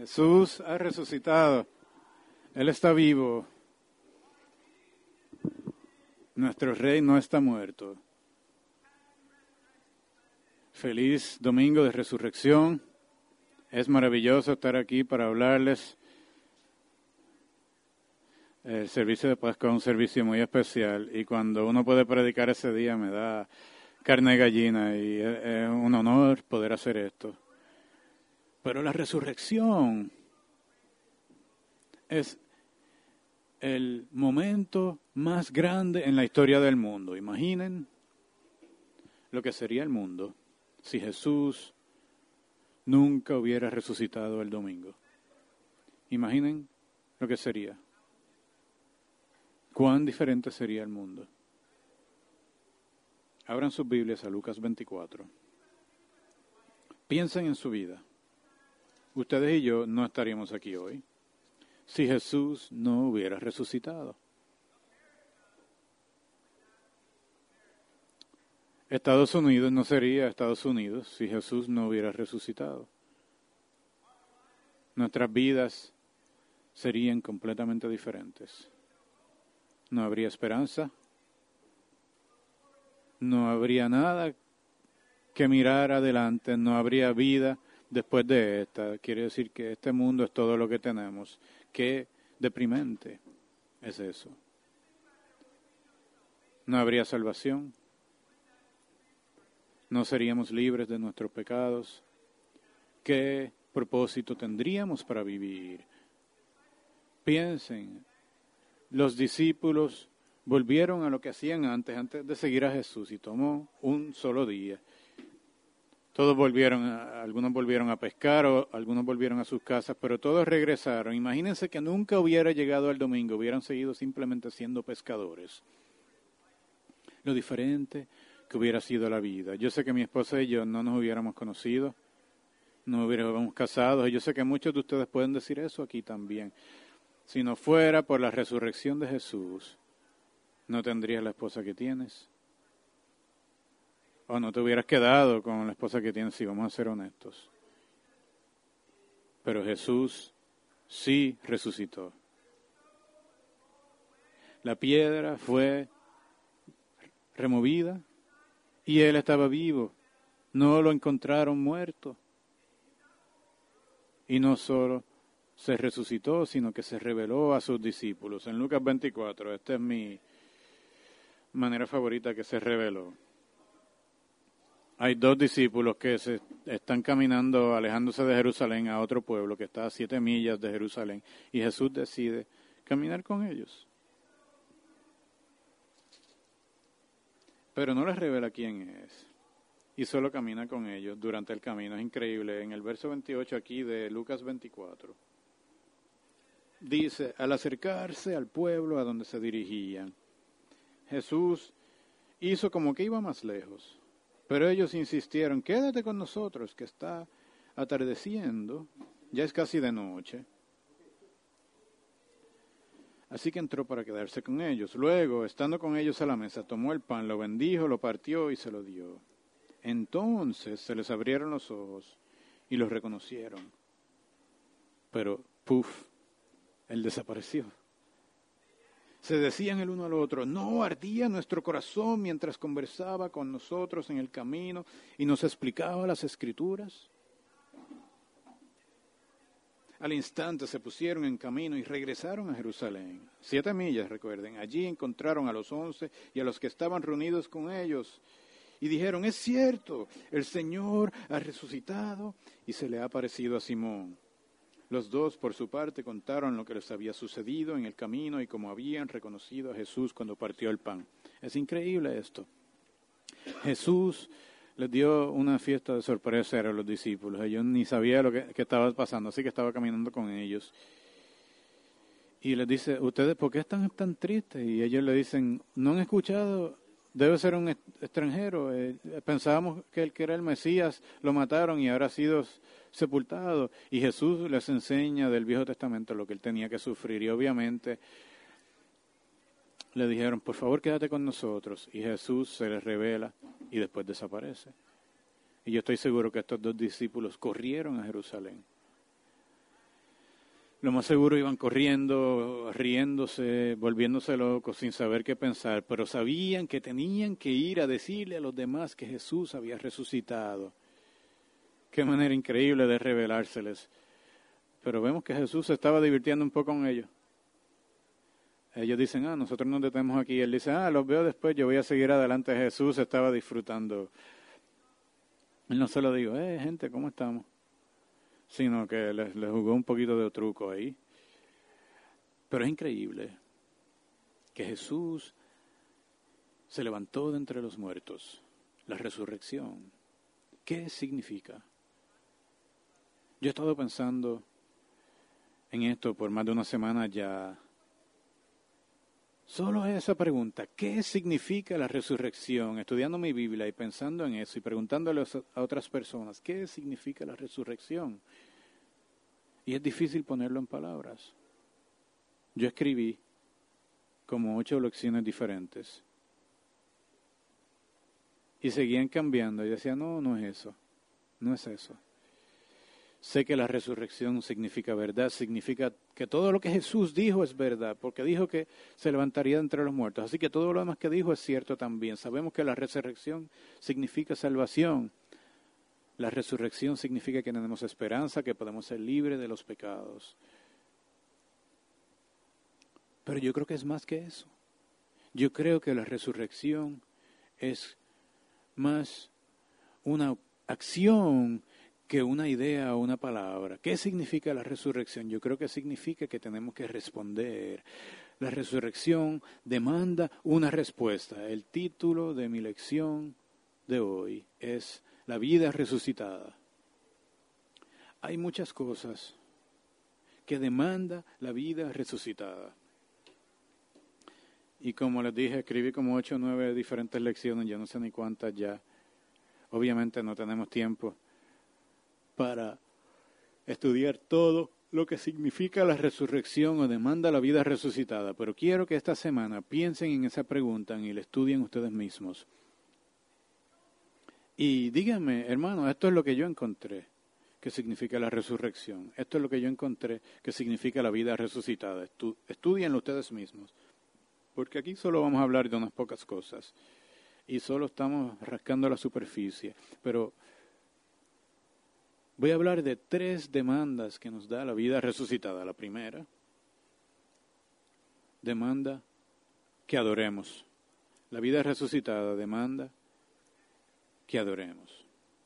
Jesús ha resucitado. Él está vivo. Nuestro Rey no está muerto. Feliz domingo de resurrección. Es maravilloso estar aquí para hablarles. El servicio de Pascua es un servicio muy especial y cuando uno puede predicar ese día me da carne de gallina y es un honor poder hacer esto. Pero la resurrección es el momento más grande en la historia del mundo. Imaginen lo que sería el mundo si Jesús nunca hubiera resucitado el domingo. Imaginen lo que sería. ¿Cuán diferente sería el mundo? Abran sus Biblias a Lucas 24. Piensen en su vida. Ustedes y yo no estaríamos aquí hoy si Jesús no hubiera resucitado. Estados Unidos no sería Estados Unidos si Jesús no hubiera resucitado. Nuestras vidas serían completamente diferentes. No habría esperanza. No habría nada que mirar adelante. No habría vida después de esta. Quiere decir que este mundo es todo lo que tenemos. Qué deprimente es eso. No habría salvación. No seríamos libres de nuestros pecados. ¿Qué propósito tendríamos para vivir? Piensen, los discípulos volvieron a lo que hacían antes de seguir a Jesús y tomó un solo día. Todos algunos volvieron a pescar o algunos volvieron a sus casas, pero todos regresaron. Imagínense que nunca hubiera llegado el domingo, hubieran seguido simplemente siendo pescadores. Lo diferente que hubiera sido la vida. Yo sé que mi esposa y yo no nos hubiéramos conocido, no hubiéramos casado, y yo sé que muchos de ustedes pueden decir eso aquí también. Si no fuera por la resurrección de Jesús, no tendrías la esposa que tienes. O no te hubieras quedado con la esposa que tienes, si vamos a ser honestos. Pero Jesús sí resucitó. La piedra fue removida y Él estaba vivo. No lo encontraron muerto. Y no solo se resucitó, sino que se reveló a sus discípulos. En Lucas 24, esta es mi manera favorita que se reveló. Hay dos discípulos que se están caminando, alejándose de Jerusalén a otro pueblo que está a 7 millas de Jerusalén. Y Jesús decide caminar con ellos. Pero no les revela quién es. Y solo camina con ellos durante el camino. Es increíble. En el verso 28 aquí de Lucas 24. Dice, al acercarse al pueblo a donde se dirigían, Jesús hizo como que iba más lejos. Pero ellos insistieron, quédate con nosotros, que está atardeciendo, ya es casi de noche. Así que entró para quedarse con ellos. Luego, estando con ellos a la mesa, tomó el pan, lo bendijo, lo partió y se lo dio. Entonces se les abrieron los ojos y los reconocieron. Pero, Él desapareció. Se decían el uno al otro, ¿no ardía nuestro corazón mientras conversaba con nosotros en el camino y nos explicaba las Escrituras? Al instante se pusieron en camino y regresaron a Jerusalén. 7 millas, recuerden. Allí encontraron a los 11 y a los que estaban reunidos con ellos. Y dijeron, es cierto, el Señor ha resucitado y se le ha aparecido a Simón. Los dos, por su parte, contaron lo que les había sucedido en el camino y cómo habían reconocido a Jesús cuando partió el pan. Es increíble esto. Jesús les dio una fiesta de sorpresa a los discípulos. Ellos ni sabían lo que estaba pasando, así que estaba caminando con ellos. Y les dice, ¿ustedes por qué están tan tristes? Y ellos le dicen, ¿no han escuchado? Debe ser un extranjero. Pensábamos que el que era el Mesías lo mataron y ahora ha sido sepultado. Y Jesús les enseña del Viejo Testamento lo que él tenía que sufrir. Y obviamente le dijeron, por favor quédate con nosotros. Y Jesús se les revela y después desaparece. Y yo estoy seguro que estos dos discípulos corrieron a Jerusalén. Lo más seguro iban corriendo, riéndose, volviéndose locos, sin saber qué pensar, pero sabían que tenían que ir a decirle a los demás que Jesús había resucitado. Qué manera increíble de revelárseles. Pero vemos que Jesús se estaba divirtiendo un poco con ellos. Ellos dicen, nosotros nos detenemos aquí. Él dice, los veo después, yo voy a seguir adelante. Jesús estaba disfrutando. Él no se lo dijo, gente, ¿cómo estamos? Sino que les jugó un poquito de truco ahí. Pero es increíble que Jesús se levantó de entre los muertos. La resurrección. ¿Qué significa? Yo he estado pensando en esto por más de una semana ya. Solo esa pregunta, ¿qué significa la resurrección? Estudiando mi Biblia y pensando en eso y preguntándole a otras personas, ¿qué significa la resurrección? Y es difícil ponerlo en palabras. Yo escribí como 8 lecciones diferentes. Y seguían cambiando y decía, no es eso, no es eso. Sé que la resurrección significa verdad, significa que todo lo que Jesús dijo es verdad, porque dijo que se levantaría de entre los muertos. Así que todo lo demás que dijo es cierto también. Sabemos que la resurrección significa salvación. La resurrección significa que tenemos esperanza, que podemos ser libres de los pecados. Pero yo creo que es más que eso. Yo creo que la resurrección es más una acción que una idea o una palabra. ¿Qué significa la resurrección? Yo creo que significa que tenemos que responder. La resurrección demanda una respuesta. El título de mi lección de hoy es La vida resucitada. Hay muchas cosas que demanda la vida resucitada. Y como les dije, escribí como 8 o 9 diferentes lecciones, yo no sé ni cuántas ya. Obviamente no tenemos tiempo para estudiar todo lo que significa la resurrección o demanda la vida resucitada. Pero quiero que esta semana piensen en esa pregunta y la estudien ustedes mismos. Y díganme, hermano, esto es lo que yo encontré que significa la resurrección. Esto es lo que yo encontré que significa la vida resucitada. Estudienlo ustedes mismos. Porque aquí solo vamos a hablar de unas pocas cosas. Y solo estamos rascando la superficie. Pero voy a hablar de 3 demandas que nos da la vida resucitada. La primera, demanda que adoremos. La vida resucitada demanda que adoremos.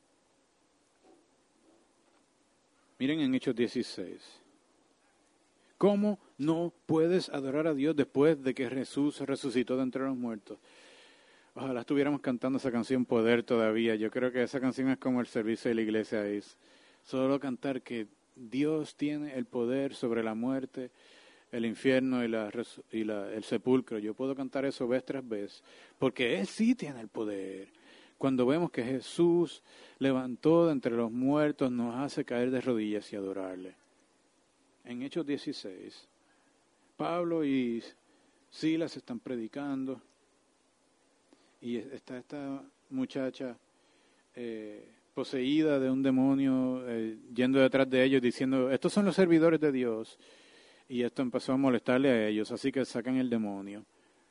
Miren en Hechos 16. ¿Cómo no puedes adorar a Dios después de que Jesús resucitó de entre los muertos? Ojalá estuviéramos cantando esa canción Poder todavía. Yo creo que esa canción es como el servicio de la iglesia. Es solo cantar que Dios tiene el poder sobre la muerte, el infierno y el sepulcro. Yo puedo cantar eso vez tras vez, porque Él sí tiene el poder. Cuando vemos que Jesús levantó de entre los muertos, nos hace caer de rodillas y adorarle. En Hechos 16, Pablo y Silas están predicando y está esta muchacha poseída de un demonio yendo detrás de ellos diciendo, estos son los servidores de Dios. Y esto empezó a molestarle a ellos, así que sacan el demonio.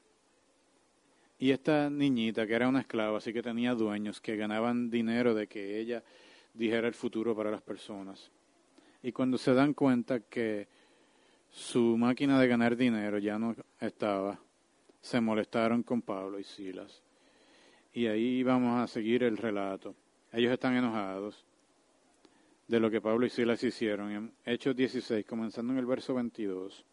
Y esta niñita, que era una esclava, así que tenía dueños que ganaban dinero de que ella dijera el futuro para las personas. Y cuando se dan cuenta que su máquina de ganar dinero ya no estaba, se molestaron con Pablo y Silas. Y ahí vamos a seguir el relato. Ellos están enojados de lo que Pablo y Silas hicieron. En Hechos 16, comenzando en el verso 22.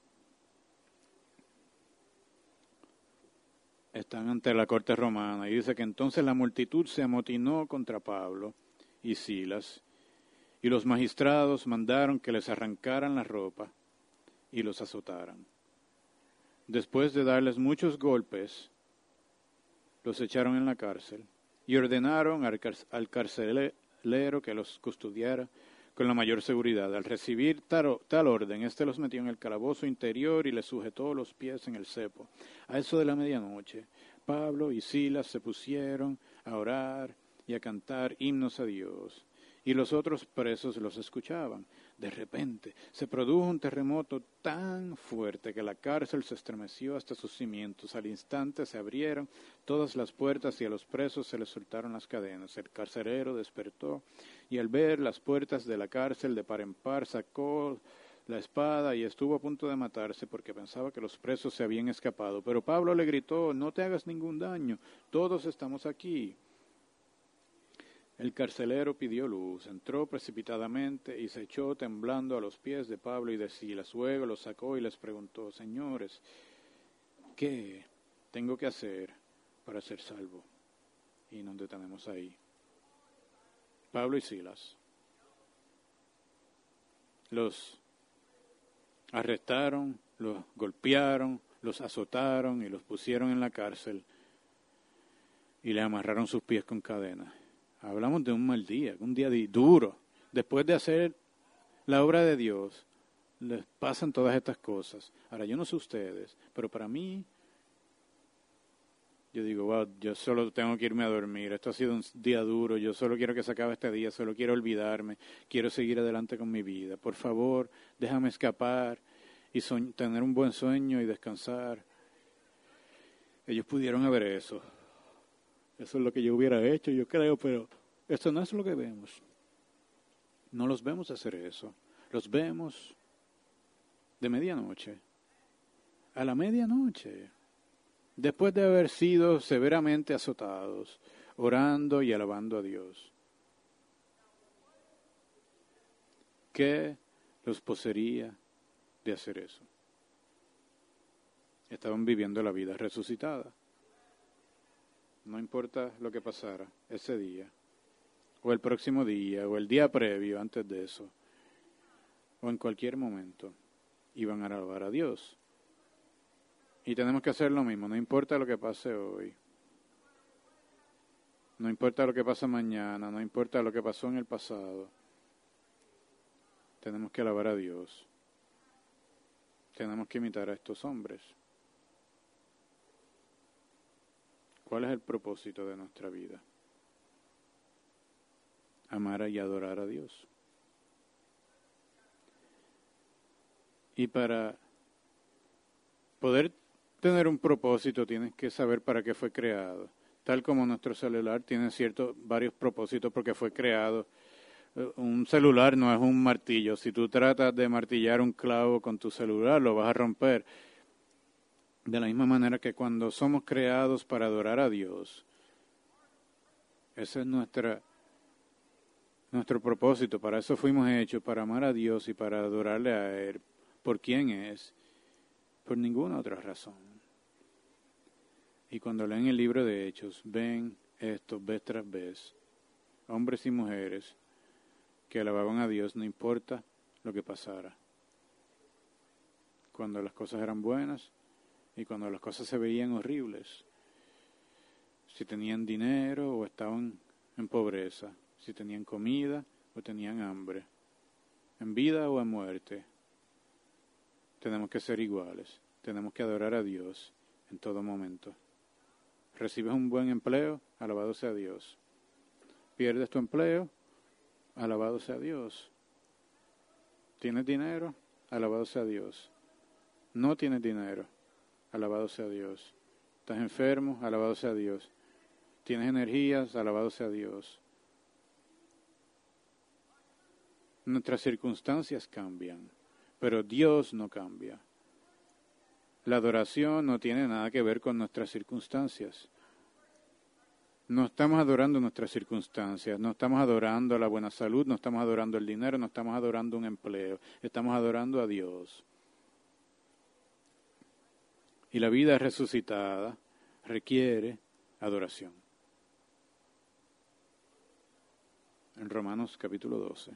Están ante la corte romana y dice que entonces la multitud se amotinó contra Pablo y Silas y los magistrados mandaron que les arrancaran la ropa y los azotaran. Después de darles muchos golpes, los echaron en la cárcel y ordenaron al carcelero que los custodiara con la mayor seguridad. Al recibir tal orden, los metió en el calabozo interior y les sujetó los pies en el cepo. A eso de la medianoche, Pablo y Silas se pusieron a orar y a cantar himnos a Dios. y los otros presos los escuchaban. De repente se produjo un terremoto tan fuerte que la cárcel se estremeció hasta sus cimientos. Al instante se abrieron todas las puertas y a los presos se les soltaron las cadenas. El carcelero despertó y al ver las puertas de la cárcel de par en par sacó la espada y estuvo a punto de matarse porque pensaba que los presos se habían escapado. Pero Pablo le gritó: no te hagas ningún daño, todos estamos aquí. El carcelero pidió luz, entró precipitadamente y se echó temblando a los pies de Pablo y de Silas. Luego los sacó y les preguntó: señores, ¿qué tengo que hacer para ser salvo? Y nos detenemos ahí. Pablo y Silas los arrestaron, los golpearon, los azotaron y los pusieron en la cárcel y le amarraron sus pies con cadenas. Hablamos de un mal día, un día duro. Después de hacer la obra de Dios, les pasan todas estas cosas. Ahora, yo no sé ustedes, pero para mí, yo digo, wow, yo solo tengo que irme a dormir. Esto ha sido un día duro, yo solo quiero que se acabe este día, solo quiero olvidarme, quiero seguir adelante con mi vida. Por favor, déjame escapar y tener un buen sueño y descansar. Ellos pudieron haber eso. Eso es lo que yo hubiera hecho, yo creo, pero esto no es lo que vemos. No los vemos hacer eso. Los vemos de medianoche, a la medianoche, después de haber sido severamente azotados, orando y alabando a Dios. ¿Qué los poseería de hacer eso? Estaban viviendo la vida resucitada. No importa lo que pasara ese día, o el próximo día, o el día previo antes de eso, o en cualquier momento, iban a alabar a Dios. Y tenemos que hacer lo mismo, no importa lo que pase hoy, no importa lo que pase mañana, no importa lo que pasó en el pasado, tenemos que alabar a Dios. Tenemos que imitar a estos hombres. ¿Cuál es el propósito de nuestra vida? Amar y adorar a Dios. Y para poder tener un propósito tienes que saber para qué fue creado. Tal como nuestro celular tiene varios propósitos porque fue creado. Un celular no es un martillo. Si tú tratas de martillar un clavo con tu celular, lo vas a romper. De la misma manera que cuando somos creados para adorar a Dios, ese es nuestro propósito, para eso fuimos hechos, para amar a Dios y para adorarle a Él, por quién es, por ninguna otra razón. Y cuando leen el libro de Hechos, ven esto vez tras vez, hombres y mujeres que alababan a Dios no importa lo que pasara. Cuando las cosas eran buenas, y cuando las cosas se veían horribles, si tenían dinero o estaban en pobreza, si tenían comida o tenían hambre, en vida o en muerte, tenemos que ser iguales, tenemos que adorar a Dios en todo momento. Recibes un buen empleo, alabado sea Dios. Pierdes tu empleo, alabado sea Dios. ¿Tienes dinero? Alabado sea Dios. No tienes dinero, alabado sea Dios. ¿Estás enfermo? Alabado sea Dios. ¿Tienes energías? Alabado sea Dios. Nuestras circunstancias cambian, pero Dios no cambia. La adoración no tiene nada que ver con nuestras circunstancias. No estamos adorando nuestras circunstancias, no estamos adorando la buena salud, no estamos adorando el dinero, no estamos adorando un empleo, estamos adorando a Dios. Y la vida resucitada requiere adoración. En Romanos capítulo 12.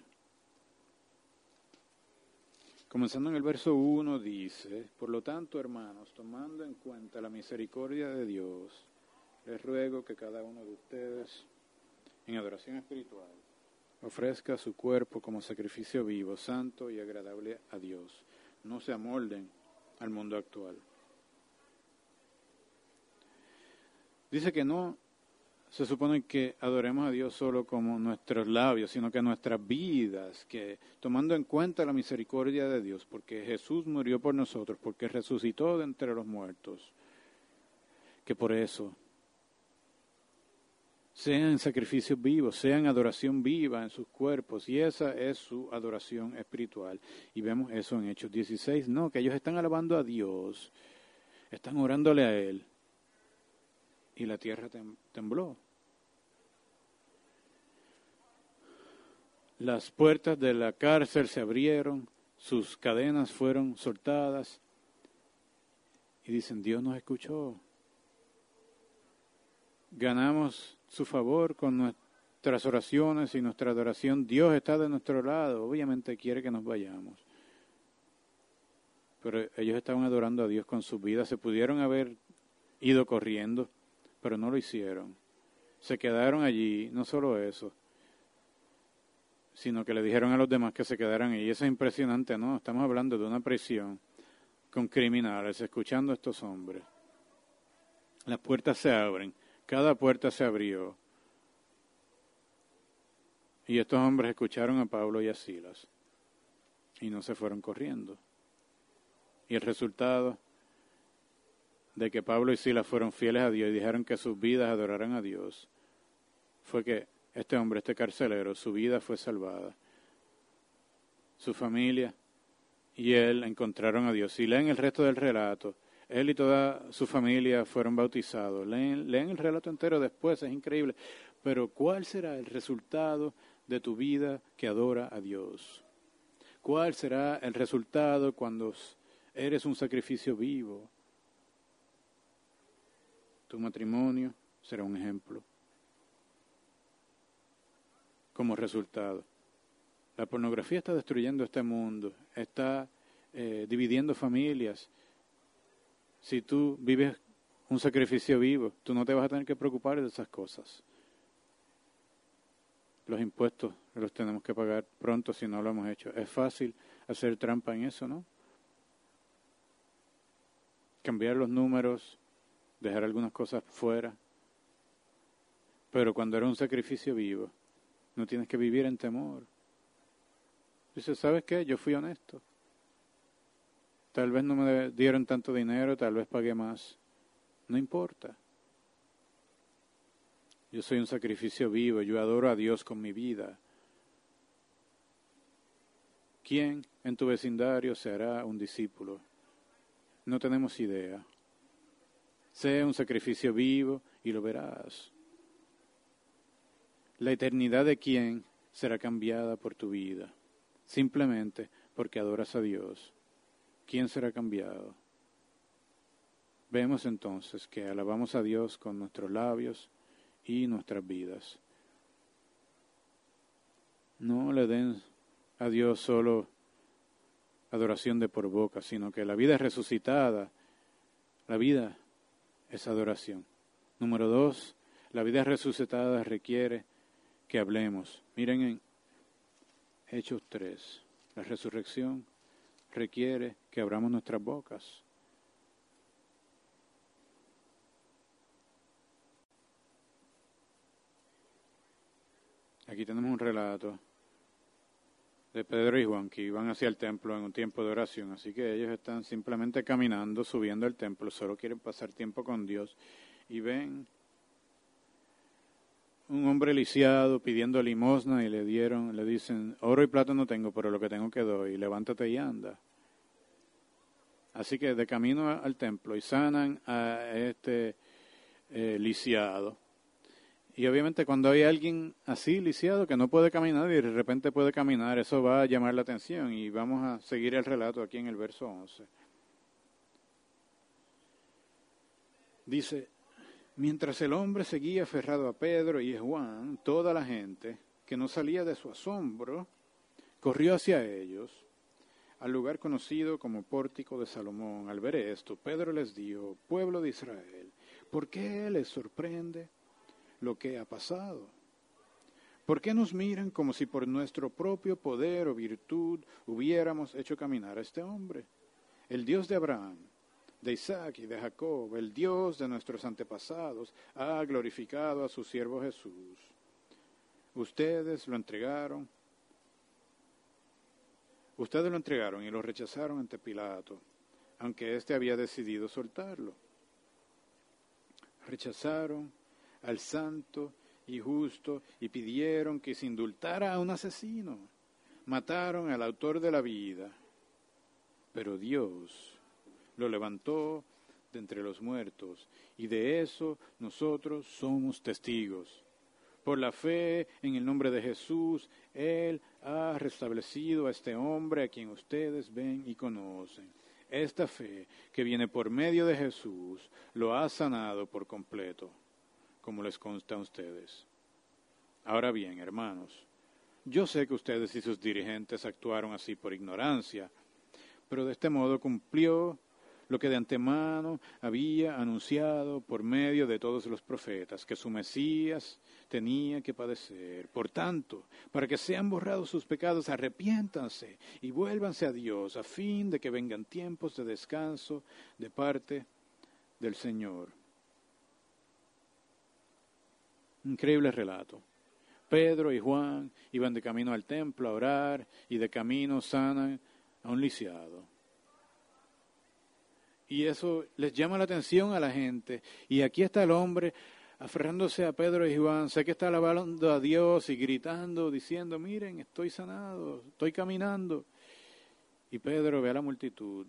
Comenzando en el verso 1 dice: por lo tanto, hermanos, tomando en cuenta la misericordia de Dios, les ruego que cada uno de ustedes, en adoración espiritual, ofrezca su cuerpo como sacrificio vivo, santo y agradable a Dios. No se amolden al mundo actual. Dice que no se supone que adoremos a Dios solo como nuestros labios, sino que nuestras vidas, que tomando en cuenta la misericordia de Dios, porque Jesús murió por nosotros, porque resucitó de entre los muertos, que por eso sean sacrificios vivos, sean adoración viva en sus cuerpos, y esa es su adoración espiritual. Y vemos eso en Hechos 16, no, que ellos están alabando a Dios, están orándole a Él, y la tierra tembló. Las puertas de la cárcel se abrieron, sus cadenas fueron soltadas, y dicen, Dios nos escuchó. Ganamos su favor con nuestras oraciones y nuestra adoración. Dios está de nuestro lado, obviamente quiere que nos vayamos. Pero ellos estaban adorando a Dios con sus vidas, se pudieron haber ido corriendo, pero no lo hicieron. Se quedaron allí, no solo eso, sino que le dijeron a los demás que se quedaran allí. Eso es impresionante, ¿no? Estamos hablando de una prisión con criminales, escuchando a estos hombres. Las puertas se abren, cada puerta se abrió. Y estos hombres escucharon a Pablo y a Silas y no se fueron corriendo. Y el resultado de que Pablo y Silas fueron fieles a Dios y dijeron que sus vidas adoraran a Dios, fue que este hombre, este carcelero, su vida fue salvada. Su familia y él encontraron a Dios. Si leen el resto del relato, él y toda su familia fueron bautizados. Leen el relato entero después, es increíble. Pero ¿cuál será el resultado de tu vida que adora a Dios? ¿Cuál será el resultado cuando eres un sacrificio vivo? Tu matrimonio será un ejemplo. Como resultado, la pornografía está destruyendo este mundo, está dividiendo familias. Si tú vives un sacrificio vivo, tú no te vas a tener que preocupar de esas cosas. Los impuestos los tenemos que pagar pronto si no lo hemos hecho. Es fácil hacer trampa en eso, ¿no? Cambiar los números, dejar algunas cosas fuera. Pero cuando era un sacrificio vivo, no tienes que vivir en temor. Dice, ¿sabes qué? Yo fui honesto. Tal vez no me dieron tanto dinero, tal vez pagué más. No importa. Yo soy un sacrificio vivo, yo adoro a Dios con mi vida. ¿Quién en tu vecindario se hará un discípulo? No tenemos idea. Sé un sacrificio vivo y lo verás. La eternidad de quién será cambiada por tu vida, simplemente porque adoras a Dios. ¿Quién será cambiado? Vemos entonces que alabamos a Dios con nuestros labios y nuestras vidas. No le den a Dios solo adoración de por boca, sino que la vida es resucitada, la vida es adoración. Número 2, la vida resucitada requiere que hablemos. Miren en Hechos 3, la resurrección requiere que abramos nuestras bocas. Aquí tenemos un relato de Pedro y Juan que iban hacia el templo en un tiempo de oración, así que ellos están simplemente caminando, subiendo al templo, solo quieren pasar tiempo con Dios y ven un hombre lisiado pidiendo limosna y le dicen, oro y plata no tengo, pero lo que tengo que doy, levántate y anda. Así que de camino al templo y sanan a este lisiado. Y obviamente cuando hay alguien así lisiado que no puede caminar y de repente puede caminar, eso va a llamar la atención y vamos a seguir el relato aquí en el verso 11. Dice, mientras el hombre seguía aferrado a Pedro y a Juan, toda la gente, que no salía de su asombro, corrió hacia ellos, al lugar conocido como Pórtico de Salomón. Al ver esto, Pedro les dijo, pueblo de Israel, ¿por qué les sorprende lo que ha pasado? ¿Por qué nos miran como si por nuestro propio poder o virtud hubiéramos hecho caminar a este hombre? El Dios de Abraham, de Isaac y de Jacob, el Dios de nuestros antepasados, ha glorificado a su siervo Jesús. Ustedes lo entregaron y lo rechazaron ante Pilato, aunque éste había decidido soltarlo. Rechazaron al santo y justo y pidieron que se indultara a un asesino. Mataron al autor de la vida, pero Dios lo levantó de entre los muertos, y de eso nosotros somos testigos. Por la fe en el nombre de Jesús, Él ha restablecido a este hombre a quien ustedes ven y conocen. Esta fe que viene por medio de Jesús lo ha sanado por completo, como les consta a ustedes. Ahora bien, hermanos, yo sé que ustedes y sus dirigentes actuaron así por ignorancia, pero de este modo cumplió lo que de antemano había anunciado por medio de todos los profetas, que su Mesías tenía que padecer. Por tanto, para que sean borrados sus pecados, arrepiéntanse y vuélvanse a Dios, a fin de que vengan tiempos de descanso de parte del Señor. Increíble relato. Pedro y Juan iban de camino al templo a orar y de camino sanan a un lisiado. Y eso les llama la atención a la gente. Y aquí está el hombre aferrándose a Pedro y Juan. Sé que está alabando a Dios y gritando, diciendo, miren, estoy sanado, estoy caminando. Y Pedro ve a la multitud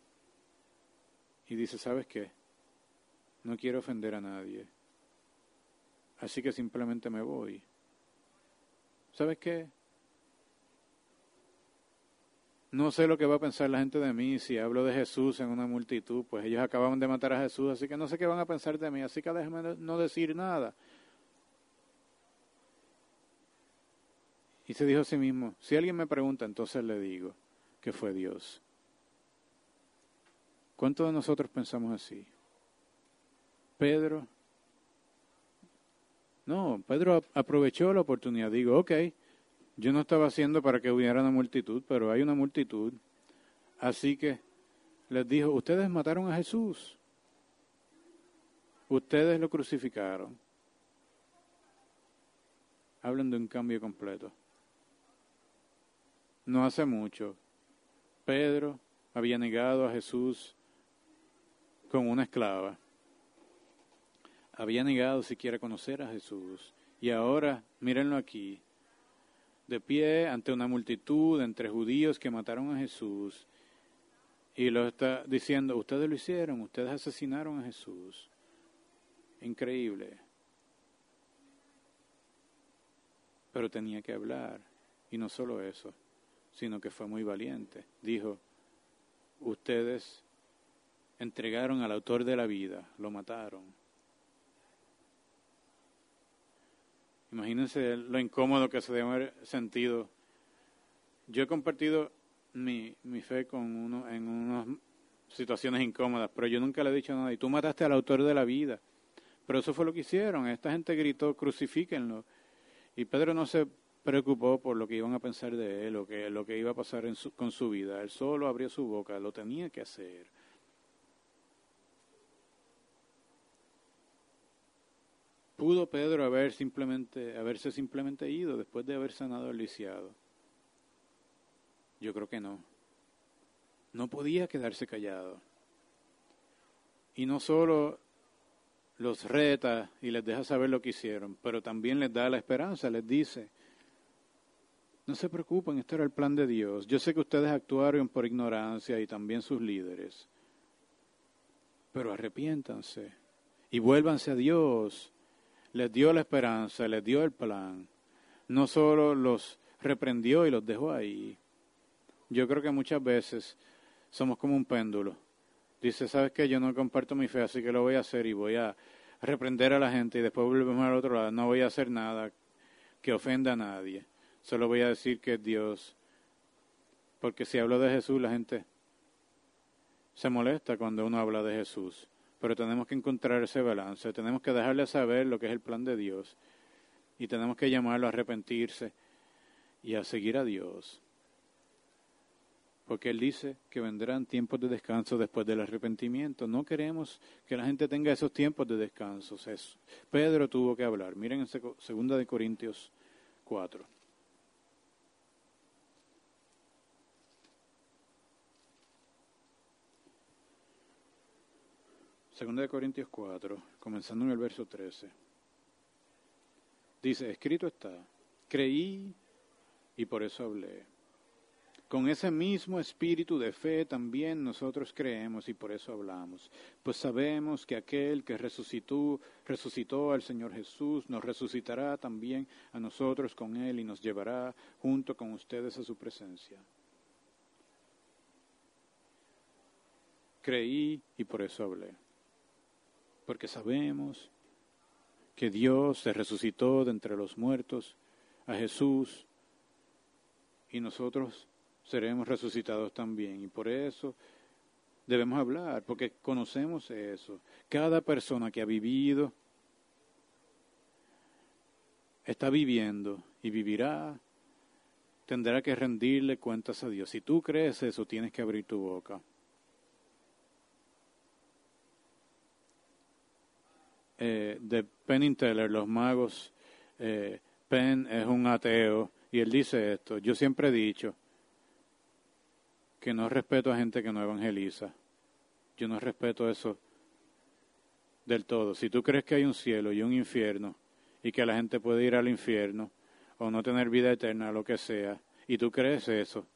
y dice, ¿sabes qué? No quiero ofender a nadie. Así que simplemente me voy. ¿Sabes qué? No sé lo que va a pensar la gente de mí si hablo de Jesús en una multitud, pues ellos acaban de matar a Jesús, así que no sé qué van a pensar de mí, así que déjame no decir nada. Y se dijo a sí mismo, si alguien me pregunta, entonces le digo que fue Dios. ¿Cuántos de nosotros pensamos así? Pedro aprovechó la oportunidad, digo, ok, yo no estaba haciendo para que hubiera una multitud, pero hay una multitud. Así que les dijo, ustedes mataron a Jesús. Ustedes lo crucificaron. Hablan de un cambio completo. No hace mucho, Pedro había negado a Jesús con una esclava. Había negado siquiera conocer a Jesús. Y ahora, mírenlo aquí, de pie ante una multitud entre judíos que mataron a Jesús, y lo está diciendo, ustedes lo hicieron, ustedes asesinaron a Jesús. Increíble. Pero tenía que hablar, y no solo eso, sino que fue muy valiente. Dijo, ustedes entregaron al autor de la vida, lo mataron. Imagínense lo incómodo que se debe haber sentido. Yo he compartido mi fe con uno en unas situaciones incómodas, pero yo nunca le he dicho nada. Y tú mataste al autor de la vida. Pero eso fue lo que hicieron. Esta gente gritó, crucifíquenlo. Y Pedro no se preocupó por lo que iban a pensar de él, lo que iba a pasar con su vida. Él solo abrió su boca, lo tenía que hacer. ¿Pudo Pedro haberse simplemente ido después de haber sanado al lisiado? Yo creo que no. No podía quedarse callado. Y no solo los reta y les deja saber lo que hicieron, pero también les da la esperanza, les dice, no se preocupen, este era el plan de Dios. Yo sé que ustedes actuaron por ignorancia y también sus líderes, pero arrepiéntanse y vuélvanse a Dios. Les dio la esperanza, les dio el plan. No solo los reprendió y los dejó ahí. Yo creo que muchas veces somos como un péndulo. Dice, ¿sabes qué? Yo no comparto mi fe, así que lo voy a hacer y voy a reprender a la gente y después volvemos al otro lado. No voy a hacer nada que ofenda a nadie. Solo voy a decir que es Dios. Porque si hablo de Jesús, la gente se molesta cuando uno habla de Jesús. Pero tenemos que encontrar ese balance, tenemos que dejarle saber lo que es el plan de Dios y tenemos que llamarlo a arrepentirse y a seguir a Dios. Porque Él dice que vendrán tiempos de descanso después del arrepentimiento. No queremos que la gente tenga esos tiempos de descanso. Pedro tuvo que hablar. Miren en 2 Corintios 4. 2 Corintios 4, comenzando en el verso 13. Dice, escrito está, creí y por eso hablé. Con ese mismo espíritu de fe también nosotros creemos y por eso hablamos. Pues sabemos que aquel que resucitó al Señor Jesús, nos resucitará también a nosotros con Él y nos llevará junto con ustedes a su presencia. Creí y por eso hablé. Porque sabemos que Dios se resucitó de entre los muertos a Jesús y nosotros seremos resucitados también. Y por eso debemos hablar, porque conocemos eso. Cada persona que ha vivido, está viviendo y vivirá, tendrá que rendirle cuentas a Dios. Si tú crees eso, tienes que abrir tu boca. De Penn y Teller, los magos, Penn es un ateo y él dice esto: yo siempre he dicho que no respeto a gente que no evangeliza. Yo no respeto eso del todo. Si tú crees que hay un cielo y un infierno y que la gente puede ir al infierno o no tener vida eterna, lo que sea, y tú crees eso,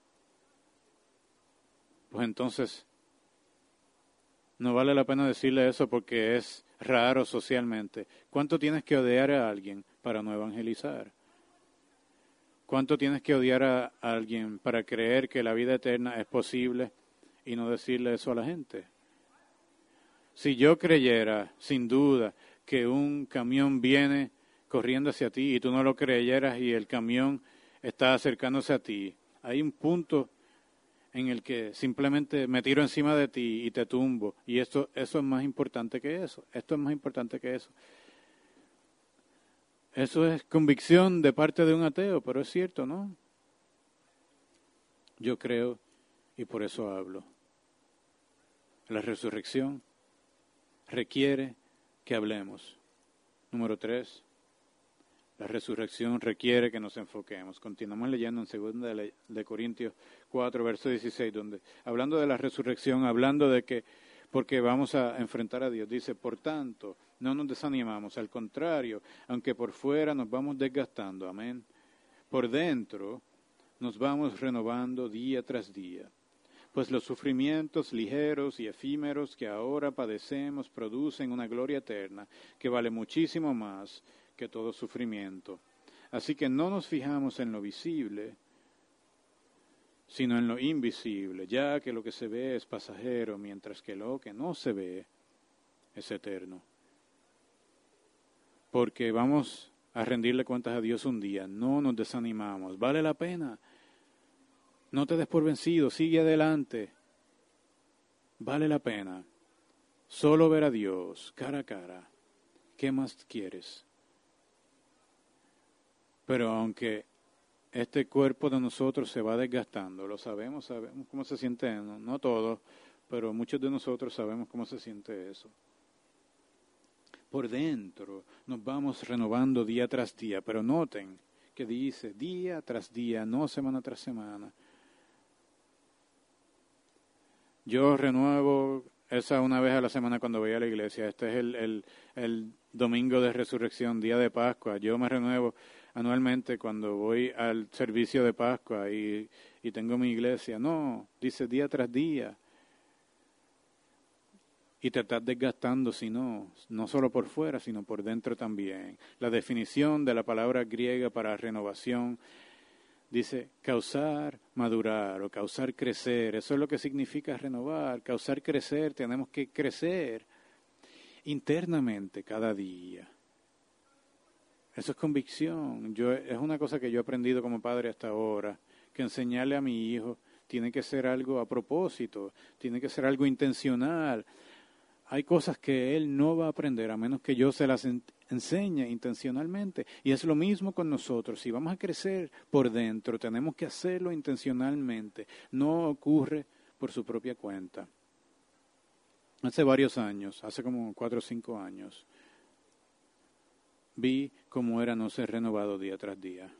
pues entonces no vale la pena decirle eso porque es raro socialmente. ¿Cuánto tienes que odiar a alguien para no evangelizar? ¿Cuánto tienes que odiar a alguien para creer que la vida eterna es posible y no decirle eso a la gente? Si yo creyera, sin duda, que un camión viene corriendo hacia ti y tú no lo creyeras y el camión está acercándose a ti, hay un punto en el que simplemente me tiro encima de ti y te tumbo. Y eso es más importante que eso. Esto es más importante que eso. Eso es convicción de parte de un ateo, pero es cierto, ¿no? Yo creo y por eso hablo. La resurrección requiere que hablemos. Número 3. La resurrección requiere que nos enfoquemos. Continuamos leyendo en 2 de Corintios 4, verso 16, donde hablando de la resurrección, hablando de que porque vamos a enfrentar a Dios, dice, por tanto, no nos desanimamos, al contrario, aunque por fuera nos vamos desgastando, amén, por dentro nos vamos renovando día tras día. Pues los sufrimientos ligeros y efímeros que ahora padecemos producen una gloria eterna que vale muchísimo más que todo sufrimiento. Así que no nos fijamos en lo visible, sino en lo invisible, ya que lo que se ve es pasajero, mientras que lo que no se ve es eterno. Porque vamos a rendirle cuentas a Dios un día, no nos desanimamos, vale la pena. No te des por vencido, sigue adelante. Vale la pena. Solo ver a Dios cara a cara. ¿Qué más quieres? Pero aunque este cuerpo de nosotros se va desgastando, lo sabemos cómo se siente, no todos, pero muchos de nosotros sabemos cómo se siente eso. Por dentro nos vamos renovando día tras día, pero noten que dice día tras día, no semana tras semana. Yo renuevo esa una vez a la semana cuando voy a la iglesia. Este es el domingo de resurrección, día de Pascua. Yo me renuevo anualmente cuando voy al servicio de Pascua y tengo mi iglesia. No, dice día tras día. Y te estás desgastando, si no solo por fuera, sino por dentro también. La definición de la palabra griega para renovación dice causar, madurar o causar crecer. Eso es lo que significa renovar. Causar crecer, tenemos que crecer internamente cada día. Eso es convicción. Es una cosa que yo he aprendido como padre hasta ahora, que enseñarle a mi hijo tiene que ser algo a propósito, tiene que ser algo intencional. Hay cosas que él no va a aprender a menos que yo se las enseña intencionalmente. Y es lo mismo con nosotros. Si vamos a crecer por dentro, tenemos que hacerlo intencionalmente. No ocurre por su propia cuenta. Hace varios años, hace como 4 o 5 años, vi cómo era no ser renovado día tras día.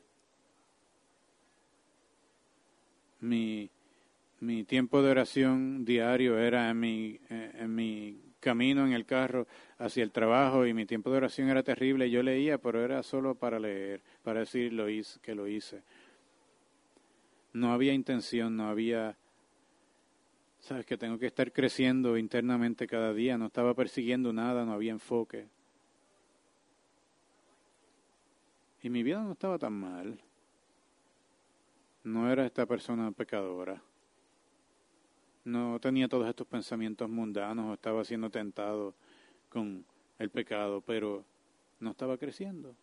Mi tiempo de oración diario era en mi camino en el carro hacia el trabajo, y mi tiempo de oración era terrible. Yo leía, pero era solo para leer, para decir que lo hice. No había intención, no había, sabes que tengo que estar creciendo internamente cada día. No estaba persiguiendo nada, no había enfoque. Y mi vida no estaba tan mal. No era esta persona pecadora. No tenía todos estos pensamientos mundanos, estaba siendo tentado con el pecado, pero no estaba creciendo.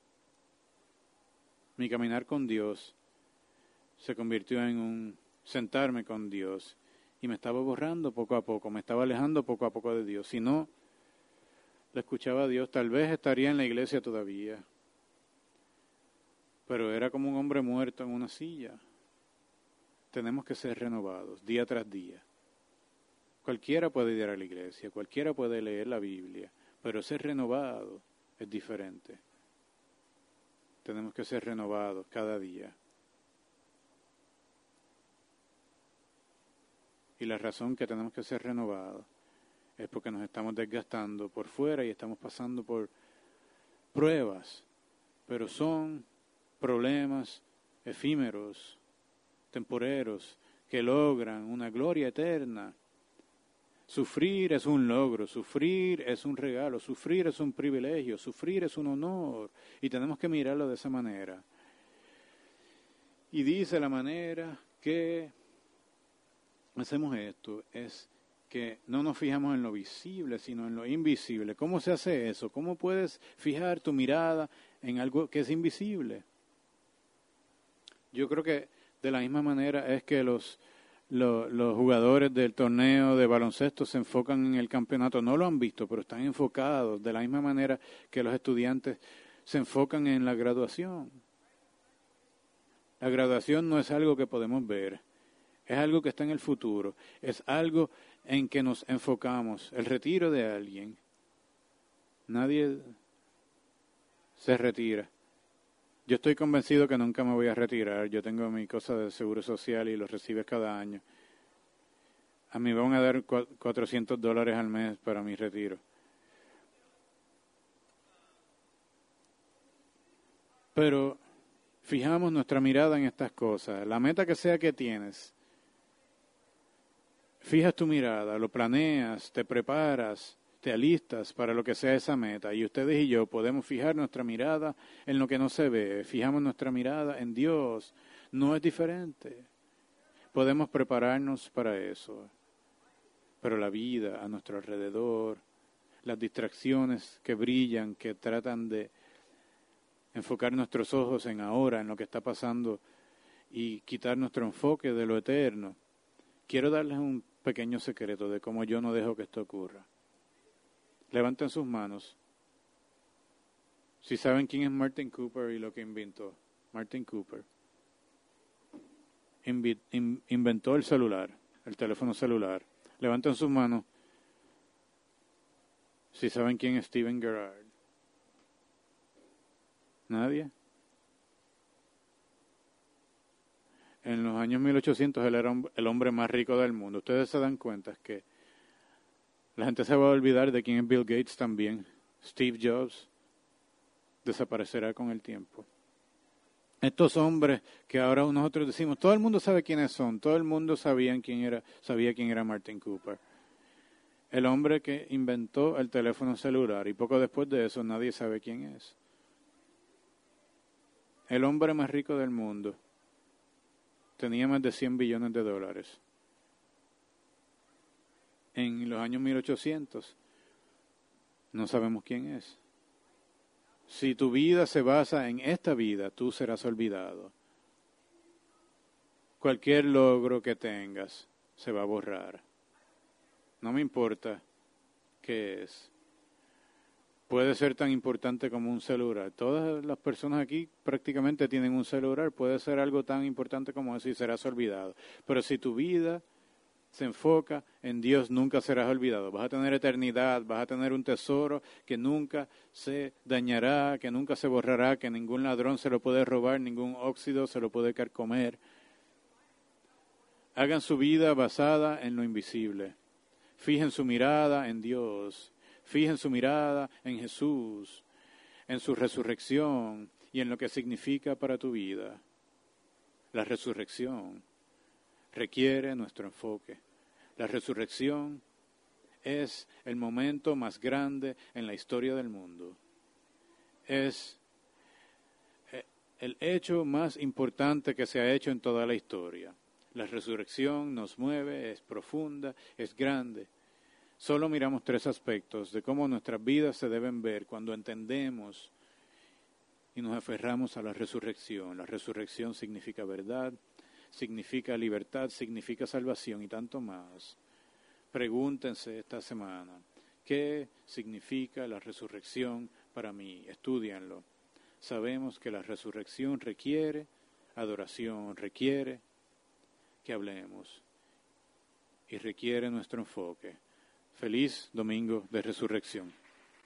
Mi caminar con Dios se convirtió en un sentarme con Dios, y me estaba borrando poco a poco, me estaba alejando poco a poco de Dios. Si no le escuchaba a Dios, tal vez estaría en la iglesia todavía, pero era como un hombre muerto en una silla. Tenemos que ser renovados día tras día. Cualquiera puede ir a la iglesia, cualquiera puede leer la Biblia, pero ser renovado es diferente. Tenemos que ser renovados cada día. Y la razón que tenemos que ser renovados es porque nos estamos desgastando por fuera y estamos pasando por pruebas, pero son problemas efímeros, temporeros, que logran una gloria eterna. Sufrir es un logro, sufrir es un regalo, sufrir es un privilegio, sufrir es un honor, y tenemos que mirarlo de esa manera. Y dice la manera que hacemos esto es que no nos fijamos en lo visible, sino en lo invisible. ¿Cómo se hace eso? ¿Cómo puedes fijar tu mirada en algo que es invisible? Yo creo que de la misma manera es que los jugadores del torneo de baloncesto se enfocan en el campeonato. No lo han visto, pero están enfocados de la misma manera que los estudiantes se enfocan en la graduación. La graduación no es algo que podemos ver, es algo que está en el futuro, es algo en que nos enfocamos. El retiro de alguien, nadie se retira. Yo estoy convencido que nunca me voy a retirar. Yo tengo mi cosa de seguro social y lo recibes cada año. A mí van a dar $400 al mes para mi retiro. Pero fijamos nuestra mirada en estas cosas. La meta que sea que tienes, fijas tu mirada, lo planeas, te preparas, te alistas para lo que sea esa meta. Y ustedes y yo podemos fijar nuestra mirada en lo que no se ve. Fijamos nuestra mirada en Dios. No es diferente. Podemos prepararnos para eso. Pero la vida a nuestro alrededor, las distracciones que brillan, que tratan de enfocar nuestros ojos en ahora, en lo que está pasando, y quitar nuestro enfoque de lo eterno. Quiero darles un pequeño secreto de cómo yo no dejo que esto ocurra. Levanten sus manos. Si saben quién es Martin Cooper y lo que inventó. Martin Cooper inventó el celular, el teléfono celular. Levanten sus manos si saben quién es Steven Gerrard. ¿Nadie? En los años 1800 él era el hombre más rico del mundo. Ustedes se dan cuenta que la gente se va a olvidar de quién es Bill Gates también. Steve Jobs desaparecerá con el tiempo. Estos hombres que ahora nosotros decimos, todo el mundo sabe quiénes son, todo el mundo sabía quién era Martin Cooper. El hombre que inventó el teléfono celular, y poco después de eso nadie sabe quién es. El hombre más rico del mundo tenía más de $100 billones. En los años 1800 no sabemos quién es. Si tu vida se basa en esta vida, tú serás olvidado. Cualquier logro que tengas se va a borrar. No me importa qué es. puede ser tan importante como un celular. Todas las personas aquí prácticamente tienen un celular, puede ser algo tan importante como eso y serás olvidado. Pero si tu vida se enfoca en Dios, nunca serás olvidado. Vas a tener eternidad, vas a tener un tesoro que nunca se dañará, que nunca se borrará, que ningún ladrón se lo puede robar, ningún óxido se lo puede carcomer. Hagan su vida basada en lo invisible. Fijen su mirada en Dios. Fijen su mirada en Jesús, en su resurrección y en lo que significa para tu vida. La resurrección requiere nuestro enfoque. La resurrección es el momento más grande en la historia del mundo. Es el hecho más importante que se ha hecho en toda la historia. La resurrección nos mueve, es profunda, es grande. Solo miramos 3 aspectos de cómo nuestras vidas se deben ver cuando entendemos y nos aferramos a la resurrección. La resurrección significa verdad, significa libertad, significa salvación y tanto más. Pregúntense esta semana, ¿qué significa la resurrección para mí? Estúdienlo. Sabemos que la resurrección requiere adoración, requiere que hablemos y requiere nuestro enfoque. Feliz domingo de resurrección.